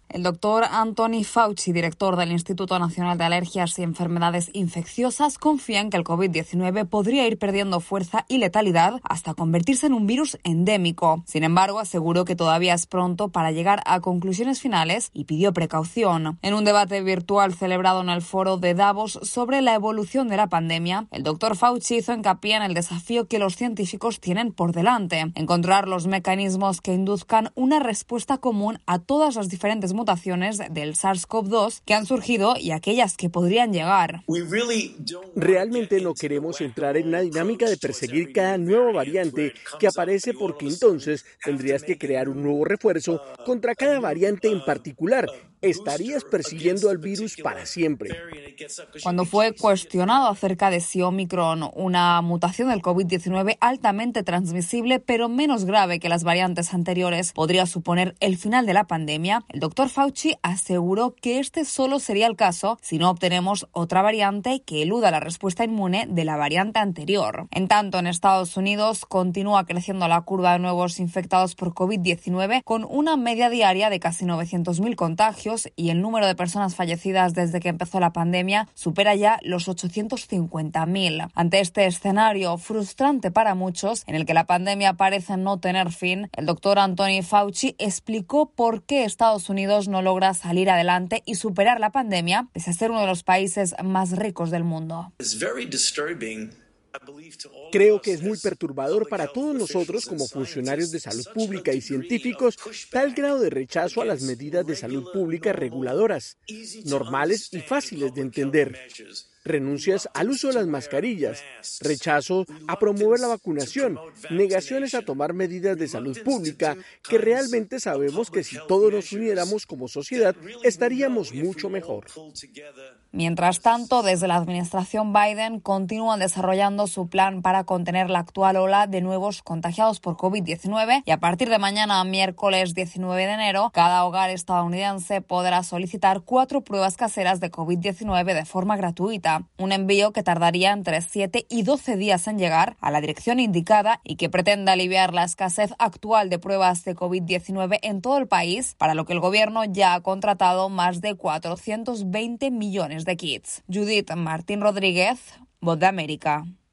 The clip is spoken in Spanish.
El doctor Anthony Fauci, director del Instituto Nacional de Alergias y Enfermedades Infecciosas, confía en que el COVID-19 podría ir perdiendo fuerza y letalidad hasta convertirse en un virus endémico. Sin embargo, aseguró que todavía es pronto para llegar a conclusiones finales y pidió precaución. En un debate virtual celebrado en el foro de Davos sobre la evolución de la pandemia, el doctor Fauci hizo hincapié en el desafío que los científicos tienen por delante: encontrar los mecanismos que induzcan una respuesta común a todas las diferentes mutaciones del SARS-CoV-2 que han surgido y aquellas que podrían llegar. Realmente no queremos entrar en una dinámica de perseguir cada nueva variante que aparece, porque entonces tendrías que crear un nuevo refuerzo contra cada variante en particular. Estarías persiguiendo al virus para siempre. Cuando fue cuestionado acerca de si Omicron, una mutación del COVID-19 altamente transmisible pero menos grave que las variantes anteriores, podría suponer el final de la pandemia, el doctor Fauci aseguró que este solo sería el caso si no obtenemos otra variante que eluda la respuesta inmune de la variante anterior. En tanto, en Estados Unidos continúa creciendo la curva de nuevos infectados por COVID-19 con una media diaria de casi 900.000 contagios, y el número de personas fallecidas desde que empezó la pandemia supera ya los 850.000. Ante este escenario frustrante para muchos, en el que la pandemia parece no tener fin, el doctor Anthony Fauci explicó por qué Estados Unidos no logra salir adelante y superar la pandemia, pese a ser uno de los países más ricos del mundo. Creo que es muy perturbador para todos nosotros como funcionarios de salud pública y científicos tal grado de rechazo a las medidas de salud pública reguladoras, normales y fáciles de entender. Renuncias al uso de las mascarillas, rechazo a promover la vacunación, negaciones a tomar medidas de salud pública que realmente sabemos que si todos nos uniéramos como sociedad estaríamos mucho mejor. Mientras tanto, desde la administración Biden continúan desarrollando su plan para contener la actual ola de nuevos contagiados por COVID-19 y a partir de mañana, miércoles 19 de enero, cada hogar estadounidense podrá solicitar 4 pruebas caseras de COVID-19 de forma gratuita. Un envío que tardaría entre 7 y 12 días en llegar a la dirección indicada y que pretende aliviar la escasez actual de pruebas de COVID-19 en todo el país, para lo que el gobierno ya ha contratado más de 420 millones de kits. Judith Martín Rodríguez, Voz de América.